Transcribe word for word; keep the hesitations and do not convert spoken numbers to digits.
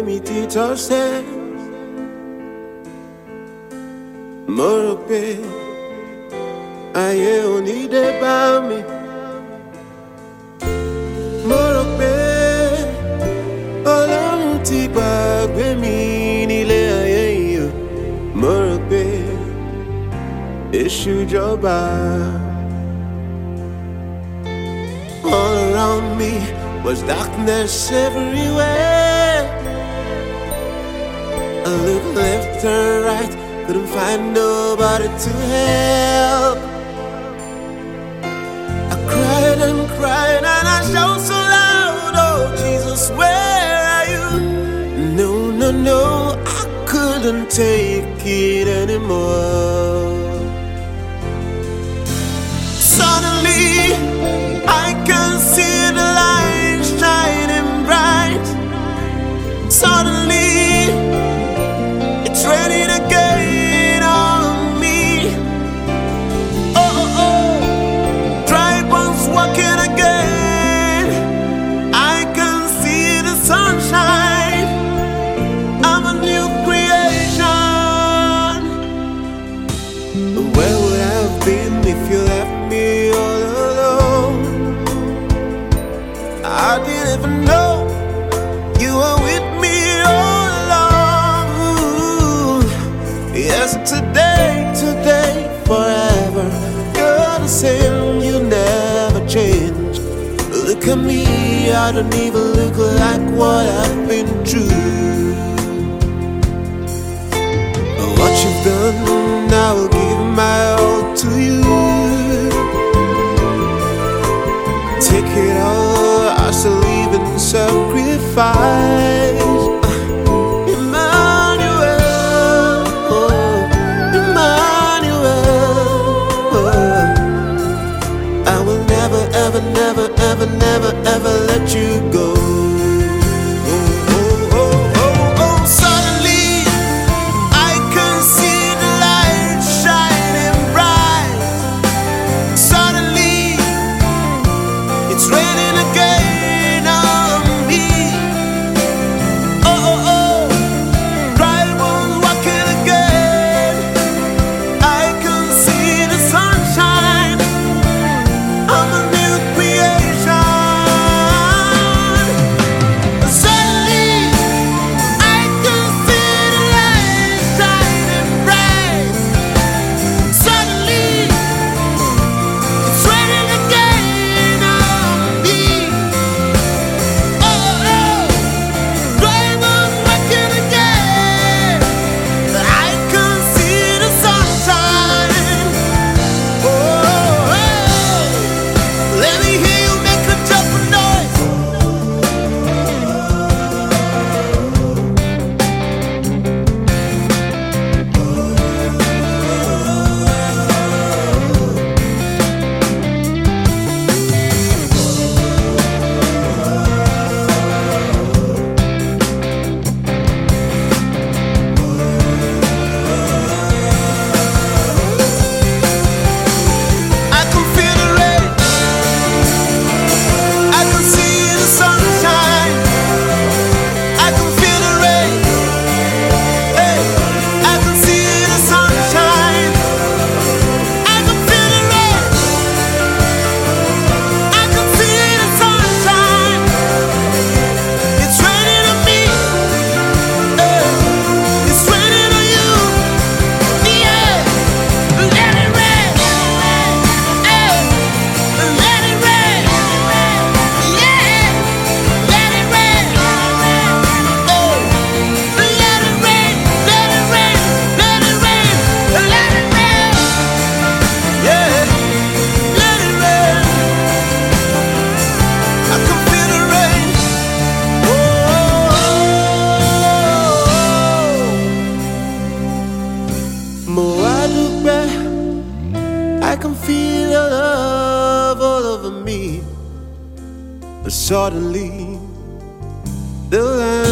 mi ti tọ́sẹ̀. Mo rò pé ayé ò ní dé bá mi. Mo rò pé Ọlọ́run ti gbàgbé mi nílé ayé yìí o. Mo rò pé èṣù jọba. All around me was darkness everywhere. I looked left and right, couldn't find nobody to help. I cried and cried and I shouted so loud, oh Jesus, where are you? No, no, no, I couldn't take it anymore. Suddenly I can see the light shining bright. Suddenly it's raining again on me. Oh, oh, oh, dry bones walking again. I can see the sunshine. I'm a new creation. Where would I have been if you left me all alone? I didn't even know you were with me all along. Ooh, yes, today, today, forever, you're the same, you never change. Look at me, I don't even look like what I've been through. What you've done, I will give my all to you. Take it all, I shall even sacrifice. Emmanuel, oh, Emmanuel, oh. I will never, ever, never, ever, never, ever let you go. Oh, oh, oh, oh, oh. Suddenly I can see the light shining bright. Suddenly it's raining again on me. Oh, oh, oh, dry bones walking again. I can see the sunshine. I'm a new creation. Suddenly I can see the light shining bright. Suddenly it's raining again on me. Oh, oh, dry bones walking again. I can see the sunshine. Oh, oh, let me hear you make a joyful noise. I can feel the rain. I can see the sunshine. I can feel the rain. Hey, I can see the sunshine. I can feel the rain. I can see the sunshine. It's raining on me. Hey, it's raining on you. Yeah, let it rain. Hey, let it rain. Yeah, let it rain. Oh, let it rain. Let it rain. Let it rain. Let it rain. Yeah, let it rain. I can feel the rain. Oh, mo wá dúpẹ́. I can feel your love all over me. But suddenly the land